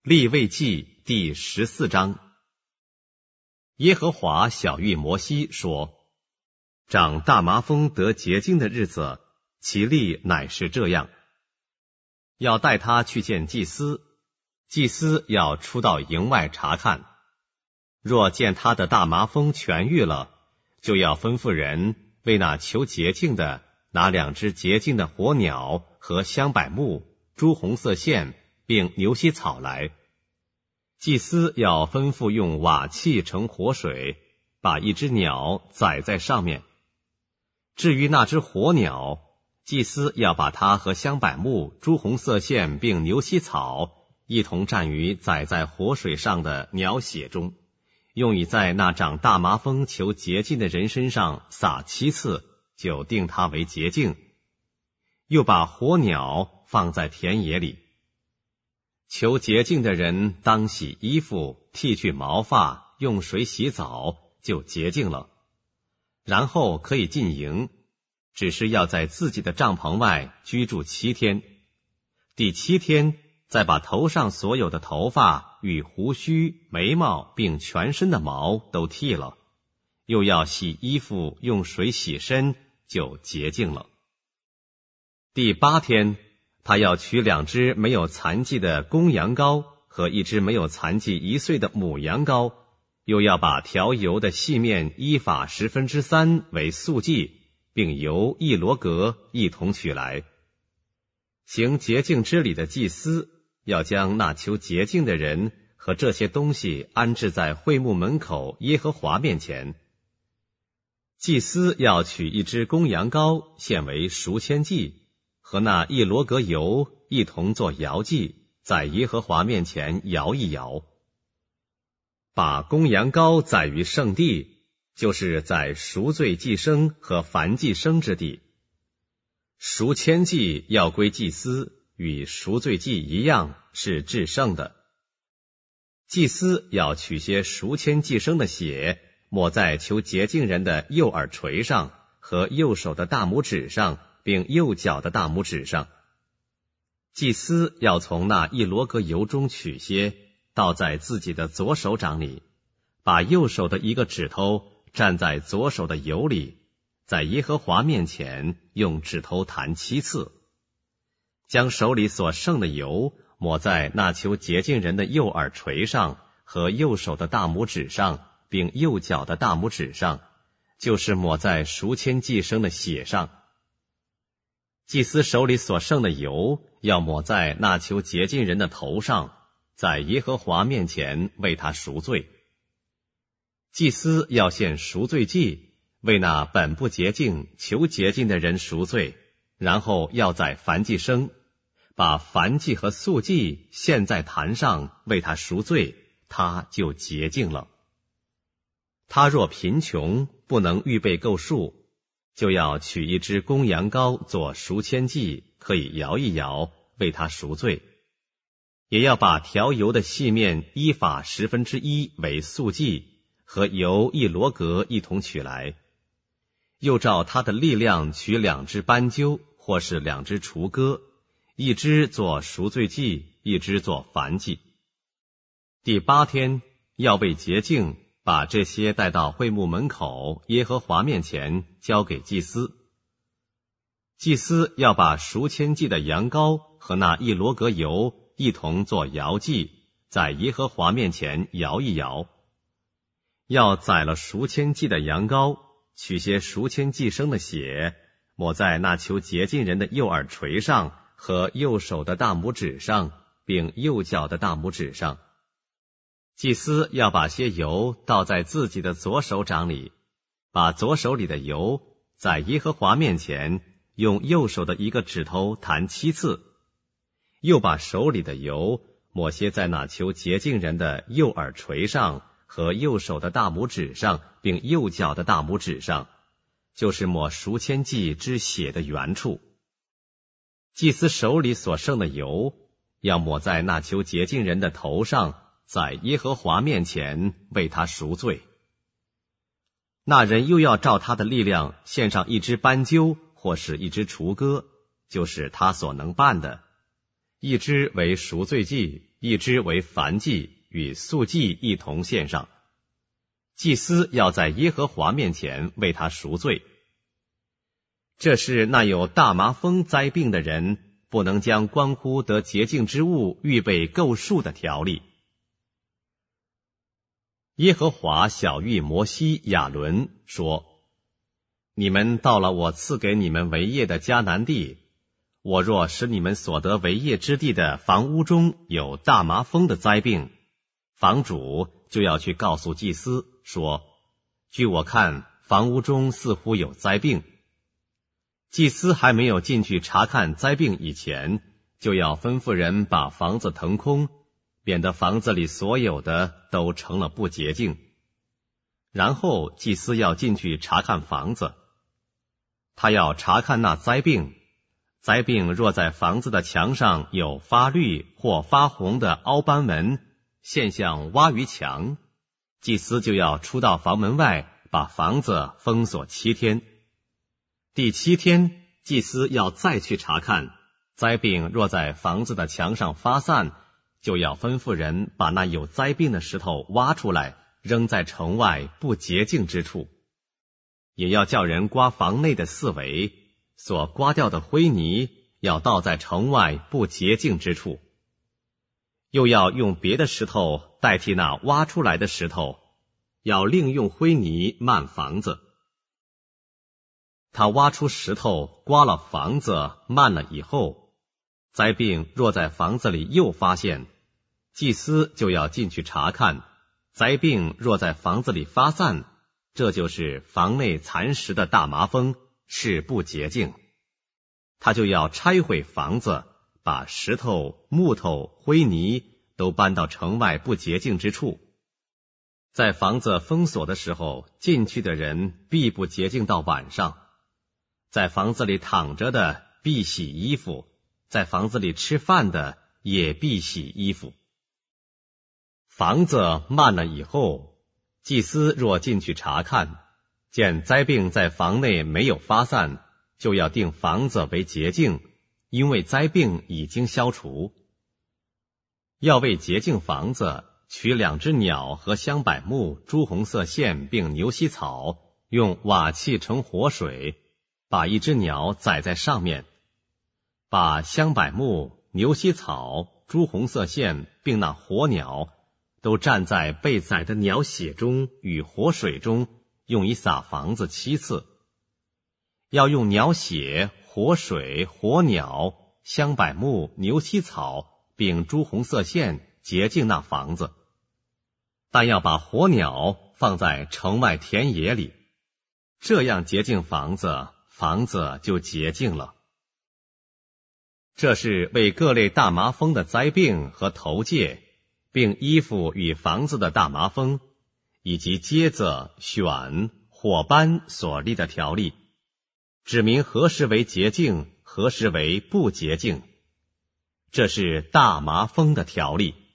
利未记第14章。耶和华晓谕摩西说：长大麻风得洁净的日子，其例乃是这样：要带他去见祭司，祭司要出到营外查看。若见他的大麻风痊愈了，就要吩咐人为那求洁净的拿2只洁净的火鸟和香柏木、朱红色线并牛膝草来。祭司要吩咐用瓦器盛活水，把1只鸟宰在上面。至于那只火鸟，祭司要把它和香柏木、朱红色线并牛膝草一同蘸于宰在活水上的鸟血中，用以在那长大麻风求洁净的人身上撒7次，就定他为洁净。又把火鸟放在田野里。求洁净的人当洗衣服，剃去毛发，用水洗澡，就洁净了。然后可以进营，只是要在自己的帐篷外居住7天。第7天，再把头上所有的头发与胡须、眉毛并全身的毛都剃了，又要洗衣服，用水洗身，就洁净了。第8天，他要取2只没有残疾的公羊羔和1只没有残疾1岁的母羊羔，又要把调油的细面依法3/10为素祭，并油1罗革一同取来。行洁净之礼的祭司要将那求洁净的人和这些东西安置在会幕门口耶和华面前。祭司要取1只公羊羔献为赎愆祭，和那1罗革油一同做摇祭，在耶和华面前摇一摇。把公羊羔宰于圣地，就是在赎罪祭牲和燔祭牲之地。赎愆祭要归祭司，与赎罪祭一样，是至圣的。祭司要取些赎愆祭牲的血，抹在求洁净人的右耳垂上和右手的大拇指上，并右脚的大拇指上。祭司要从那1罗革油中取些，倒在自己的左手掌里，把右手的1个指头蘸在左手的油里，在耶和华面前用指头弹7次，将手里所剩的油抹在那求洁净人的右耳垂上和右手的大拇指上，并右脚的大拇指上，就是抹在赎愆祭牲的血上。祭司手里所剩的油要抹在那求洁净人的头上，在耶和华面前为他赎罪。祭司要献赎罪祭，为那本不洁净求洁净的人赎罪，然后要宰燔祭牲，把燔祭和素祭献在坛上为他赎罪，他就洁净了。他若贫穷，不能预备够数，就要取1只公羊羔做赎愆祭，可以摇一摇，为他赎罪。也要把调油的细面依法1/10为素祭，和油1罗革一同取来。又照他的力量取2只斑鸠，或是2只雏鸽，1只做赎罪祭，1只做燔祭。第8天，要为洁净，把这些带到会幕门口耶和华面前，交给祭司。祭司要把赎愆祭的羊羔和那1罗革油一同做摇祭，在耶和华面前摇一摇。要宰了赎愆祭的羊羔，取些赎愆祭牲的血，抹在那求洁净人的右耳垂上和右手的大拇指上，并右脚的大拇指上。祭司要把些油倒在自己的左手掌里，把左手里的油在耶和华面前用右手的1个指头弹7次，又把手里的油抹些在那求洁净人的右耳垂上和右手的大拇指上，并右脚的大拇指上，就是抹赎愆祭之血的原处。祭司手里所剩的油要抹在那求洁净人的头上，在耶和华面前为他赎罪。那人又要照他的力量献上1只斑鸠，或是1只雏鸽，就是他所能办的。 一只为赎罪祭，一只为燔祭，与素祭一同献上。祭司要在耶和华面前为他赎罪。这是那有大麻风灾病的人不能将关乎得洁净之物预备够数的条例。耶和华晓谕摩西、亚伦说：你们到了我赐给你们为业的迦南地，我若使你们所得为业之地的房屋中有大麻风的灾病，房主就要去告诉祭司说：据我看，房屋中似乎有灾病。祭司还没有进去查看灾病以前，就要吩咐人把房子腾空，免得房子里所有的都成了不洁净。然后祭司要进去查看房子，他要查看那灾病。灾病若在房子的墙上有发绿或发红的凹斑纹，现象挖鱼墙，祭司就要出到房门外，把房子封锁7天。第7天，祭司要再去查看，灾病若在房子的墙上发散，就要吩咐人把那有灾病的石头挖出来，扔在城外不洁净之处。也要叫人刮房内的四围，所刮掉的灰泥要倒在城外不洁净之处。又要用别的石头代替那挖出来的石头，要另用灰泥漫房子。他挖出石头，刮了房子，漫了以后，灾病若在房子里又发现，祭司就要进去查看。灾病若在房子里发散，这就是房内蚕食的大麻风，是不洁净。他就要拆毁房子，把石头、木头、灰泥都搬到城外不洁净之处。在房子封锁的时候，进去的人必不洁净到晚上。在房子里躺着的必洗衣服，在房子里吃饭的也必洗衣服。房子漫了以后，祭司若进去查看，见灾病在房内没有发散，就要定房子为洁净，因为灾病已经消除。要为洁净房子，取2只鸟和香柏木、朱红色线并牛膝草，用瓦器盛活水，把1只鸟宰在上面，把香柏木、牛膝草、朱红色线并那活鸟都蘸在被宰的鸟血中与活水中，用以洒房子7次。要用鸟血、活水、活鸟、香柏木、牛膝草并朱红色线洁净那房子，但要把活鸟放在城外田野里，这样洁净房子，房子就洁净了。这是为各类大麻风的灾病和头疥，并衣服与房子的大麻风，以及疖子、癣、火斑所立的条例，指明何时为洁净，何时为不洁净。这是大麻风的条例。